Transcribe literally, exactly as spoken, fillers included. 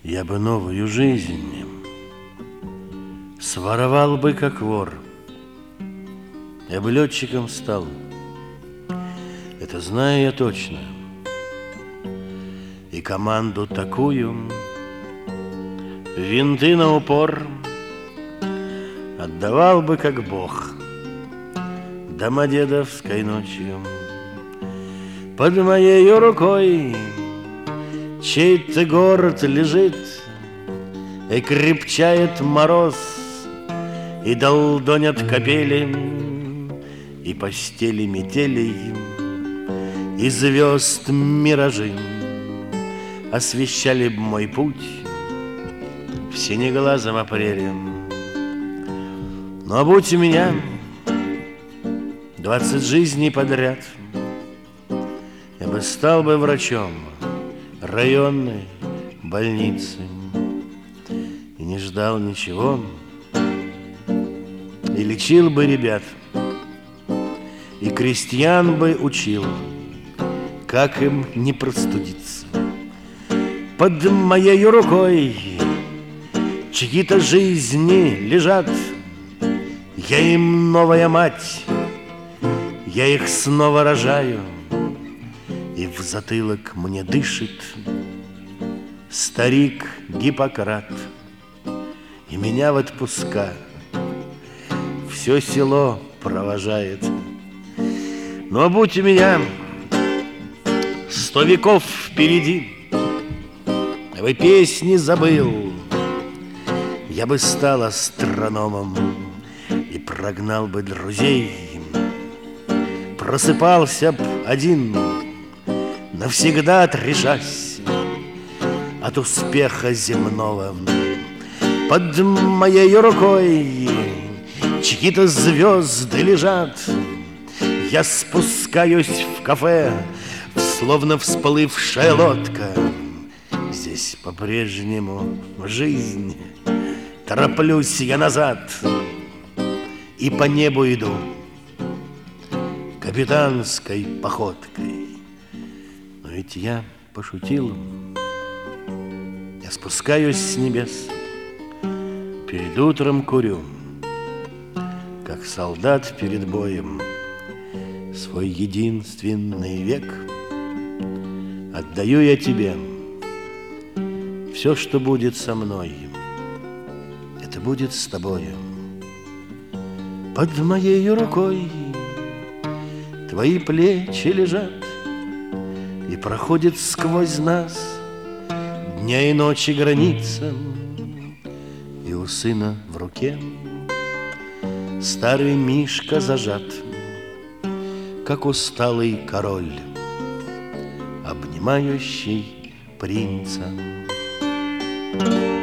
Я бы новую жизнь своровал бы, как вор. Я бы летчиком стал, это знаю я точно. И команду такую, винты на упор, отдавал бы, как бог, домодедовской ночью. Под моей рукой чей-то город лежит, и крепчает мороз, и долдонят капели, и постели метелей, и звезд миражи освещали б мой путь в синеглазом апреле. Но будь у меня двадцать жизней подряд, я бы стал бы врачом районной больницы и не ждал ничего, и лечил бы ребят, и крестьян бы учил, как им не простудиться. Под моей рукой чьи-то жизни лежат, я им новая мать, я их снова рожаю, и в затылок мне дышит старик Гиппократ, и меня в отпуска все село провожает. Но будь у меня сто веков впереди, я бы песни забыл, я бы стал астрономом и прогнал бы друзей, просыпался б один, навсегда отрешась от успеха земного. Под моей рукой чьи-то звезды лежат, я спускаюсь в кафе, словно всплывшая лодка. Здесь по-прежнему жизнь, тороплюсь я назад и по небу иду капитанской походкой. Но ведь я пошутил, я спускаюсь с небес, перед утром курю, как солдат перед боем, свой единственный век отдаю я тебе. Все, что будет со мной, это будет с тобою. Под моей рукой твои плечи лежат, и проходит сквозь нас дня и ночи граница, и у сына в руке старый мишка зажат, как усталый король, обнимающий принца.